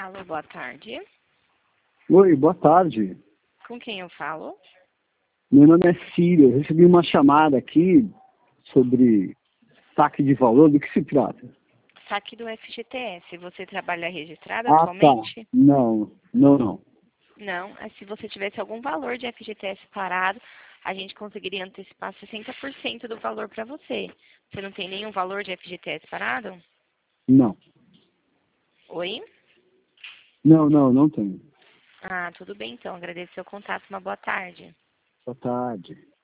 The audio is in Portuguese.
Alô, boa tarde. Oi, boa tarde. Com quem eu falo? Meu nome é Círio. Eu recebi uma chamada aqui sobre saque de valor. Do que se trata? Saque do FGTS. Você trabalha registrado Ah, tá. atualmente? Não. Não. Se você tivesse algum valor de FGTS parado, a gente conseguiria antecipar 60% do valor para você. Você não tem nenhum valor de FGTS parado? Não. Oi? Não tenho. Ah, tudo bem então. Agradeço seu contato. Uma boa tarde. Boa tarde.